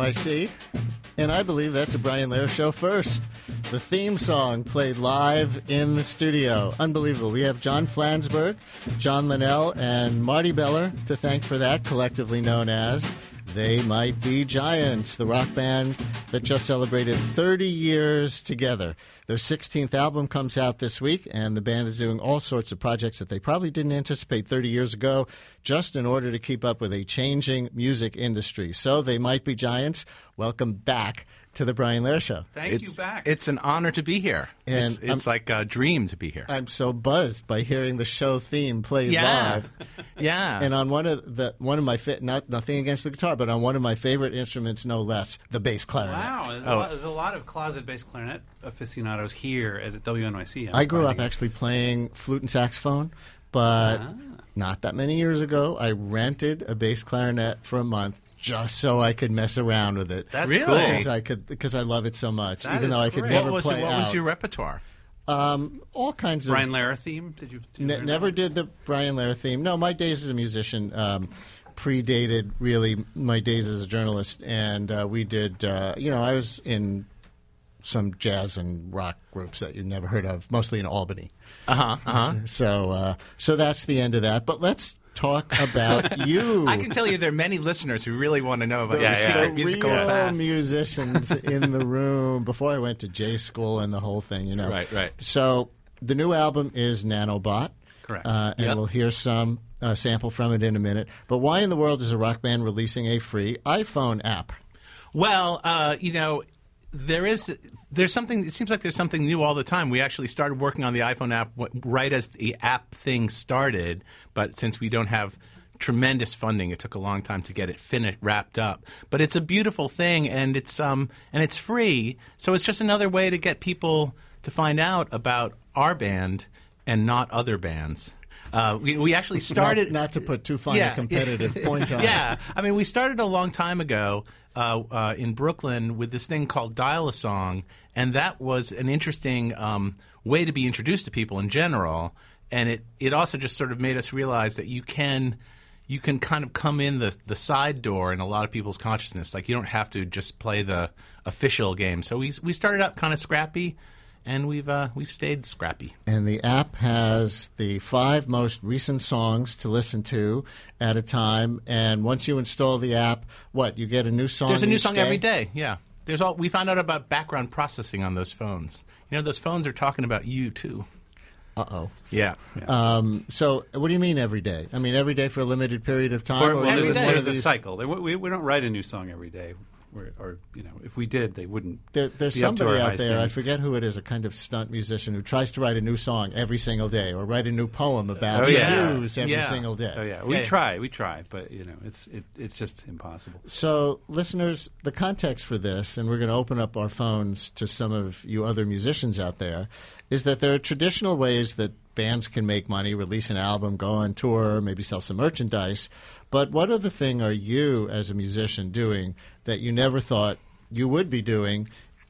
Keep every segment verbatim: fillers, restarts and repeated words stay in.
Y C, and I believe that's a Brian Lehrer Show first. The theme song played live in the studio. Unbelievable. We have John Flansburgh, John Linnell, and Marty Beller to thank for that, collectively known as They Might Be Giants, the rock band that just celebrated thirty years together. Their sixteenth album comes out this week, and the band is doing all sorts of projects that they probably didn't anticipate thirty years ago, just in order to keep up with a changing music industry. So They Might Be Giants. Welcome back to the Brian Lehrer Show. Thank it's, you back. It's an honor to be here. And it's it's like a dream to be here. I'm so buzzed by hearing the show theme played yeah. live. yeah. And on one of the one of my fa- not nothing against the guitar, but on one of my favorite instruments, no less, the bass clarinet. Wow, there's, Oh. a lot, there's a lot of closet bass clarinet aficionados here at W N Y C. I'm I grew up finding it. actually playing flute and saxophone, but Ah. not that many years ago, I rented a bass clarinet for a month just so I could mess around with it. That's Really? cool. Because I could, because I love it so much, That even is though I could great. never what was, play what out. was your repertoire? um, all kinds of. Brian Lehrer theme? Did you? Did you Ne- learn never that? did the Brian Lehrer theme. No, my days as a musician um, predated really my days as a journalist, and uh, we did. Uh, you know, I was in some jazz and rock groups that you'd never heard of, mostly in Albany. Uh huh. Uh huh. So, uh, so that's the end of that. But let's talk about you. I can tell you there are many listeners who really want to know about the, your Yeah, yeah. secret the musical real past. musicians in the room before I went to J school and the whole thing, you know. Right, right. So the new album is Nanobot. Correct. Uh, and Yep. we'll hear some uh, sample from it in a minute. But why in the world is a rock band releasing a free iPhone app? Well, uh, you know, there is there's something. It seems like there's something new all the time. We actually started working on the iPhone app w- right as the app thing started, but since we don't have tremendous funding, it took a long time to get it finished, wrapped up. But it's a beautiful thing, and it's um and it's free, so it's just another way to get people to find out about our band and not other bands. Uh, we, we actually started Not, not to put too fine a competitive point on yeah, it. I mean, we started a long time ago uh, uh, in Brooklyn with this thing called Dial-A-Song, and that was an interesting um, way to be introduced to people in general. And it, it also just sort of made us realize that you can you can kind of come in the, the side door in a lot of people's consciousness. Like, you don't have to just play the official game. So we we started out kind of scrappy, and we've uh, we've stayed scrappy. And the app has the five most recent songs to listen to at a time. And once you install the app, what, you get a new song There's a new each song day? every day. Yeah. There's all we found out about background processing on those phones. You know, those phones are talking about you too. Uh-oh. Yeah. Um, so what do you mean every day? I mean every day for a limited period of time? For, or well, every there's, day. a, one there's of a these- cycle. They, we, we don't write a new song every day. We're, or, you know, if we did, they wouldn't. There, there's be up to somebody our out high there, I standards. forget who it is, a kind of stunt musician who tries to write a new song every single day or write a new poem about Oh, the yeah. news every Yeah. single day. Oh yeah, we Yeah. try, we try, but you know, it's it, it's just impossible. So, listeners, the context for this, and we're going to open up our phones to some of you other musicians out there, is that there are traditional ways that bands can make money, release an album, go on tour, maybe sell some merchandise. But what other thing are you, as a musician, doing that you never thought you would be doing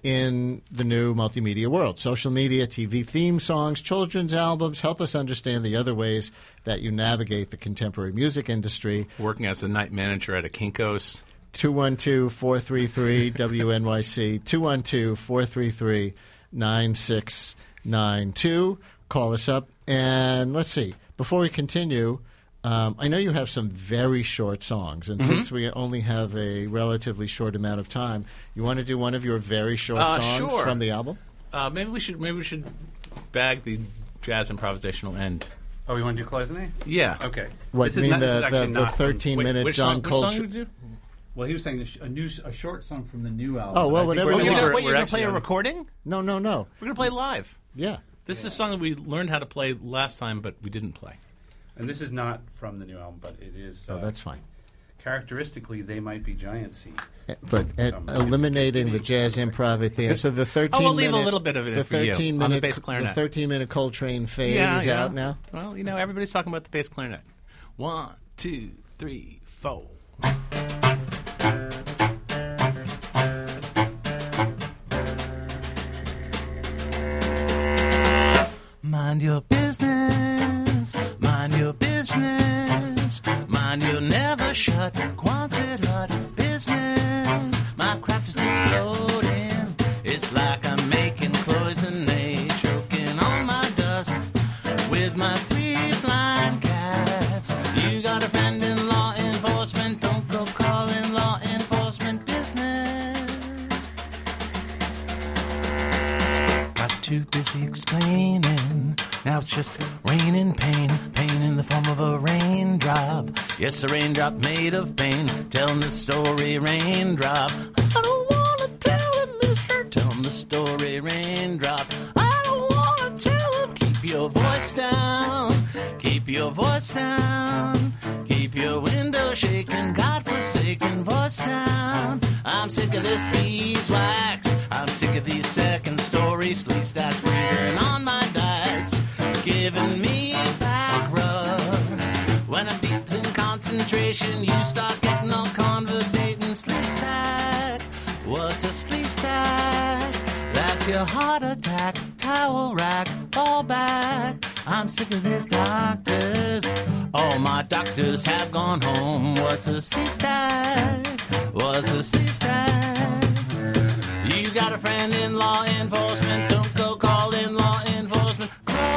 in the new multimedia world? Social media, T V theme songs, children's albums. Help us understand the other ways that you navigate the contemporary music industry. Working as a night manager at a Kinko's. two one two, four three three, W N Y C, two one two, four three three, nine six nine two. Call us up. And let's see, before we continue, um, I know you have some very short songs. And Mm-hmm. since we only have a relatively short amount of time, you want to do one of your very short Uh, songs sure. from the album? Uh, maybe we should maybe we should bag the jazz improvisational end. Oh, you want to do Cloisonne? Yeah. Okay. What, This you is mean not- this is the, actually the, the not from- thirteen-minute which John song, which song Coltrane? did you do? Well, he was saying a, sh- a new, s- a short song from the new album. Oh, well, I think whatever we're Oh, you you're want. gonna, we're- wait, you're we're going to play actually a on- recording? No, no, no. We're going to play live. Yeah. This is a song that we learned how to play last time, but we didn't play. And this is not from the new album, but it is. So Uh, that's fine. characteristically, They Might Be Giantsy. But at Um, eliminating the jazz improv at the end. So the thirteen Oh, we'll leave a minute, little bit of it the in for you thirteen on the minute, bass clarinet. The thirteen minute Coltrane fade Yeah, is yeah. out now. Well, you know, everybody's talking about the bass clarinet. One, two, three, four. Mind your business, mind your business, mind you never shut, quanted hut business. My too busy explaining. Now it's just raining pain, pain in the form of a raindrop. Yes, a raindrop made of pain. Tell me the story, raindrop. I don't want to tell it, mister. Tell me the story, raindrop. I don't want to tell it. Keep your voice down. Keep your voice down. Keep your window shaking, God-forsaken voice down. I'm sick of this beeswax. I'm sick of these second story sleeves that's breathing on my dice, giving me back rubs. When I'm deep in concentration, you start getting all conversating. Sleeve stack, what's a sleeve stack? That's your heart attack, towel rack, fall back. I'm sick of these doctors. All my doctors have gone home. What's a sleeve stack? What's a sleeve stack? You got a friend in law enforcement. Don't go call in law enforcement.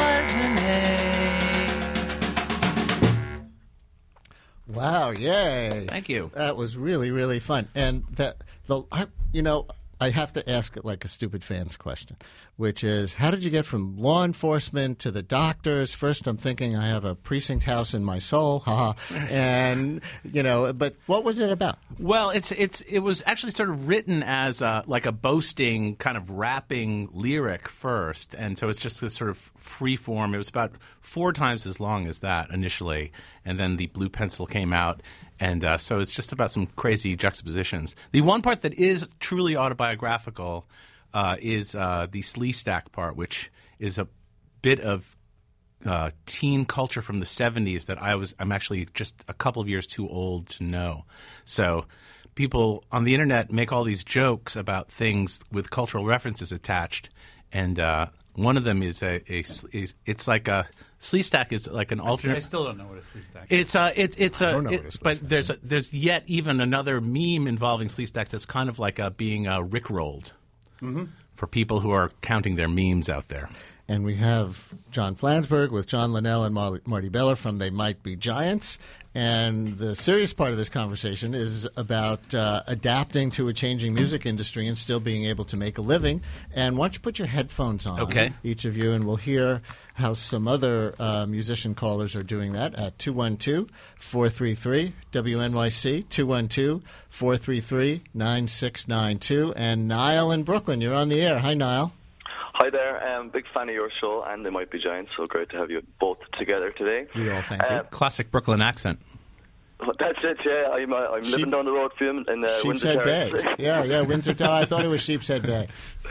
Wow! Yay! Thank you. That was really, really fun. And that the I, you know, I have to ask it like a stupid fan's question, which is, how did you get from law enforcement to the doctors? First, I'm thinking I have a precinct house in my soul, haha. And you know, but what was it about? Well, it's it's it was actually sort of written as a, like a boasting kind of rapping lyric first, and so it's just this sort of free form. It was about four times as long as that initially, and then the blue pencil came out. And uh, so it's just about some crazy juxtapositions. The one part that is truly autobiographical uh, is uh, the Slee Stack part, which is a bit of uh, teen culture from the seventies that I was I'm actually just a couple of years too old to know. So people on the internet make all these jokes about things with cultural references attached, and uh, one of them is a, a is, it's like a Slee Stack is like an alternate. I still don't know what a Slee Stack is. It's a it's it's a, don't know it, what a Slee but Stack there's a, there's yet even another meme involving Slee Stack that's kind of like a being uh, rickrolled mm-hmm. for people who are counting their memes out there. And we have John Flansburgh with John Linnell and Mar- Marty Beller from They Might Be Giants. And the serious part of this conversation is about uh, adapting to a changing music industry and still being able to make a living. And why don't you put your headphones on, okay. each of you, and we'll hear how some other uh, musician callers are doing that at two one two, four three three, W N Y C, two one two, four three three, nine six nine two. And Niall in Brooklyn, you're on the air. Hi, Niall. Hi there. Um, big fan of your show, and They Might Be Giants, so great to have you both together today. We all thank uh, you. Classic Brooklyn accent. That's it, yeah. I'm, uh, I'm Sheep, living down the road for you in uh, Windsor Sheepshead Bay. Terrace. yeah, yeah, Windsor Tower. I thought it was Sheepshead Bay.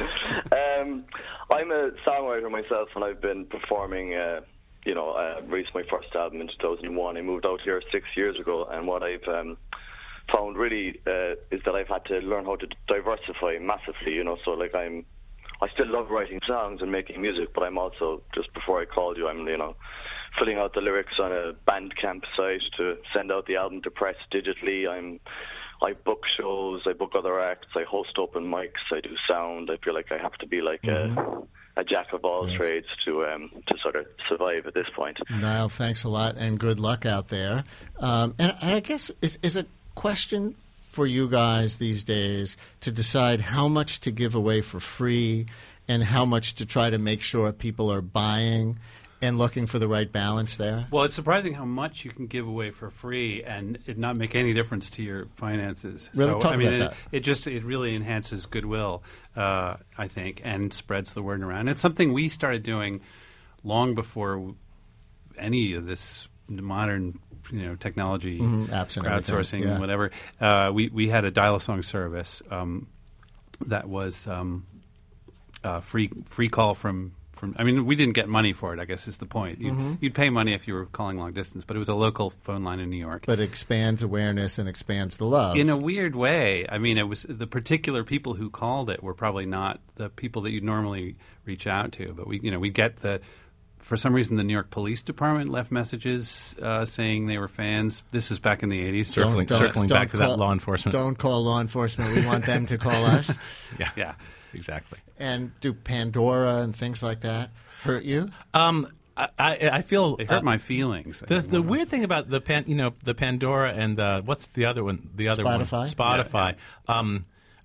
um, I'm a songwriter myself, and I've been performing, uh, you know, uh, released my first album in two thousand one. I moved out here six years ago, and what I've um, found really uh, is that I've had to learn how to diversify massively, you know, so like I'm I still love writing songs and making music, but I'm also, just before I called you, I'm, you know, filling out the lyrics on a Bandcamp site to send out the album to press digitally. I'm, I book shows, I book other acts, I host open mics, I do sound. I feel like I have to be like mm-hmm. a, a jack of all yes. trades to um, to sort of survive at this point. Niall, thanks a lot, and good luck out there. Um, and, and I guess, is, is a question for you guys these days to decide how much to give away for free and how much to try to make sure people are buying and looking for the right balance there? Well, it's surprising how much you can give away for free and it not make any difference to your finances. Really so, talk I mean, about it, that. it just it really enhances goodwill, uh, I think, and spreads the word around. It's something we started doing long before any of this modern, you know, technology, mm-hmm, apps and crowdsourcing, yeah. whatever. Uh, we we had a dial-a-song service um, that was um, uh, free free call from. From, I mean, we didn't get money for it, I guess is the point. You'd, mm-hmm. you'd pay money if you were calling long distance, but it was a local phone line in New York. But it expands awareness and expands the love. In a weird way. I mean, it was the particular people who called it were probably not the people that you'd normally reach out to. But we, you know, we get the, for some reason, the New York Police Department left messages uh, saying they were fans. This is back in the eighties. Circling, don't, circling don't back to call, that law enforcement. Don't call law enforcement. We want them to call us. Yeah, yeah, exactly. And do Pandora and things like that hurt you? Um, I, I, I feel they hurt uh, my feelings. The, the weird thing about the pan, you know, the Pandora and uh, what's the other one? The other Spotify. one, Spotify. Yeah, yeah. Um,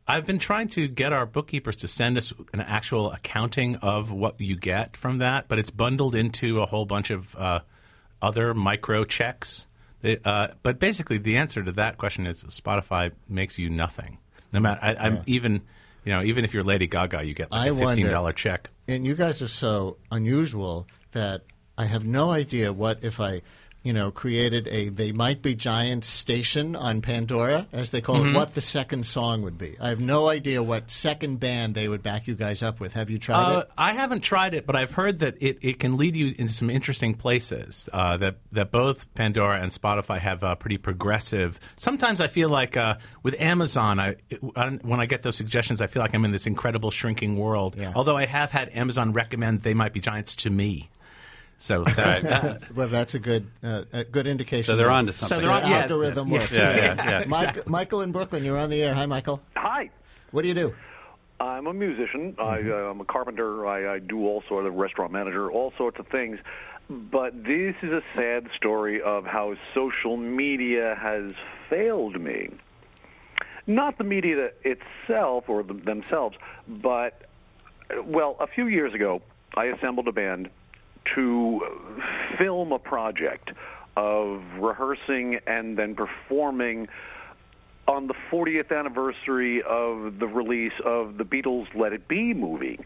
I've been trying to get our bookkeepers to send us an actual accounting of what you get from that, but it's bundled into a whole bunch of uh, other micro checks. They, uh, but basically, the answer to that question is Spotify makes you nothing. No matter, I, I'm Yeah. even, you know, even if you're Lady Gaga, you get like I a fifteen dollar wonder- check. And you guys are so unusual that I have no idea what if I, you know, created a They Might Be Giants station on Pandora, as they call Mm-hmm. it, what the second song would be. I have no idea what second band they would back you guys up with. Have you tried Uh, it? I haven't tried it, but I've heard that it, it can lead you into some interesting places. Uh, that that both Pandora and Spotify have uh, pretty progressive. Sometimes I feel like uh, with Amazon, I, it, I when I get those suggestions, I feel like I'm in this incredible shrinking world. Yeah. Although I have had Amazon recommend They Might Be Giants to me. So that, that Well, that's a good uh, a good indication. So they're that on to something. So they're the on- yeah. algorithm Yeah. works. Yeah, yeah, yeah. Mike, Michael in Brooklyn, you're on the air. Hi, Michael. Hi. What do you do? I'm a musician. I, uh, I'm a carpenter. I, I do all sorts of restaurant manager, all sorts of things. But this is a sad story of how social media has failed me. Not the media itself or the, themselves, but, well, a few years ago, I assembled a band to film a project of rehearsing and then performing on the fortieth anniversary of the release of the Beatles' Let It Be movie.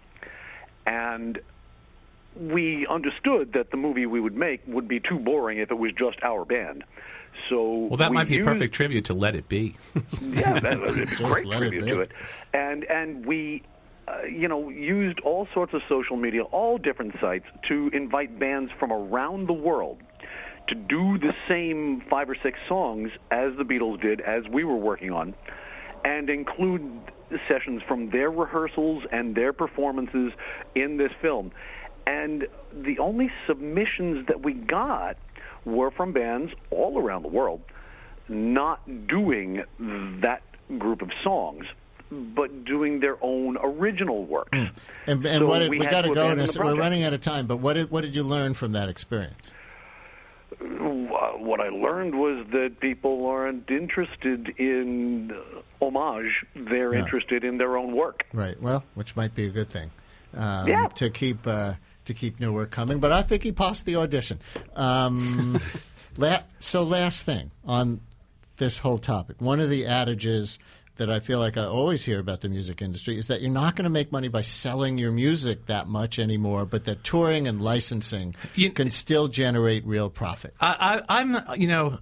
And we understood that the movie we would make would be too boring if it was just our band. So well, that we might be a used, perfect tribute to Let It Be. yeah, that was a Just great let it tribute be. to it. And and we, uh, you know, used all sorts of social media, all different sites, to invite bands from around the world to do the same five or six songs as the Beatles did, as we were working on, and include sessions from their rehearsals and their performances in this film. And the only submissions that we got were from bands all around the world not doing that group of songs, but doing their own original work. And, and So what did, we we had got to to go. abandon In a, the se- we're project. running out of time. But what did what did you learn from that experience? Uh, what I learned was that people aren't interested in uh, homage. They're Yeah. interested in their own work. Right. Well, which might be a good thing. Um, Yeah. To keep uh, to keep new work coming. But I think he passed the audition. Um, la- so last thing on this whole topic, one of the adages that I feel like I always hear about the music industry is that you're not going to make money by selling your music that much anymore, but that touring and licensing You- can still generate real profit. I, I, I'm, you know,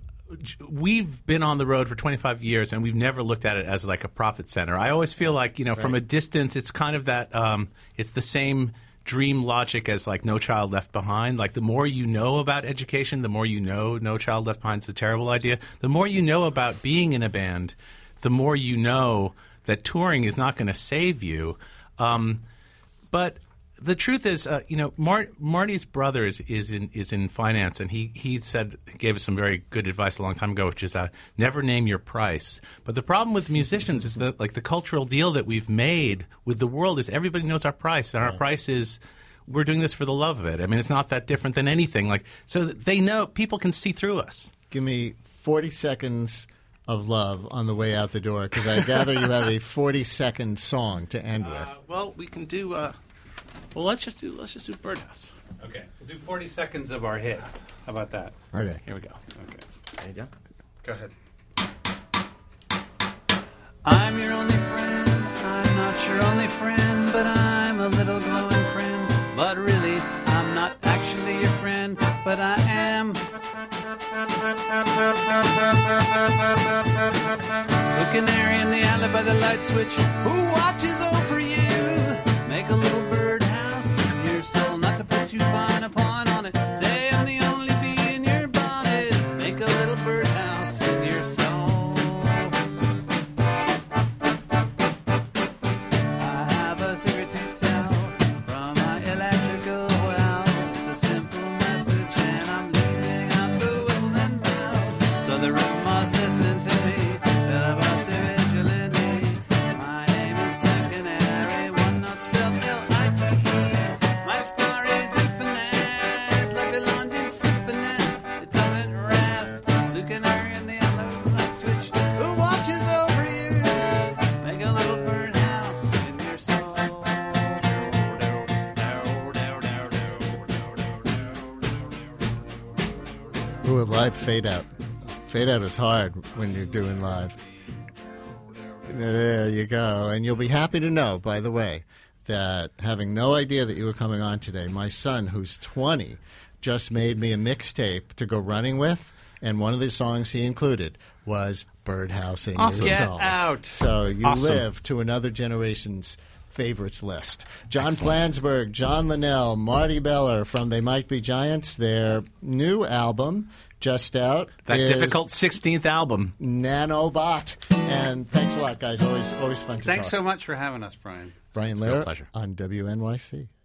we've been on the road for twenty-five years, and we've never looked at it as like a profit center. I always feel like, you know, from a distance, it's kind of that, um, it's the same dream logic as like No Child Left Behind. Like the more you know about education, the more you know No Child Left Behind is a terrible idea. The more you know about being in a band, the more you know that touring is not going to save you. Um, but the truth is, uh, you know, Mar- Marty's brother is, is in is in finance, and he he said gave us some very good advice a long time ago, which is uh, never name your price. But the problem with musicians is that like the cultural deal that we've made with the world is everybody knows our price, and our price is we're doing this for the love of it. I mean, it's not that different than anything. Like so, they know people can see through us. Give me forty seconds of love on the way out the door, because I gather you have a forty-second song to end with. Uh, well, we can do. Uh, well, let's just do. Let's just do Birdhouse. Okay, we'll do forty seconds of our hit. How about that? Okay. Here we go. Okay, There you go. go ahead. I'm your only friend, I'm not your only friend, but I'm a little glowing friend. But really, I'm not actually your friend, but I am. The canary in the alley by the light switch, who watches over you? Make a little birdhouse in your soul, not to put too fine a point on it. Say I'm the only bee in your bonnet. Make a little birdhouse in your soul. I have a secret to tell from my electrical well. It's a simple message and I'm leaving out the whistles and bells. So the room must listen to me. Filibuster vigilante. My name is Blank and Ooh, a live fade out. Fade out is hard when you're doing live. There you go. And you'll be happy to know, by the way, that having no idea that you were coming on today, my son, who's twenty, just made me a mixtape to go running with, and one of the songs he included was Birdhouse in Awesome. Your Get Soul. out. So you Awesome. live to another generation's favorites list. John Flansburgh, John Linnell, Marty Beller from They Might Be Giants. Their new album, just out, That is difficult sixteenth album. Nanobot. And thanks a lot, guys. Always, always fun to Thanks talk. so much for having us, Brian. Brian Real Lehrer pleasure. on W N Y C.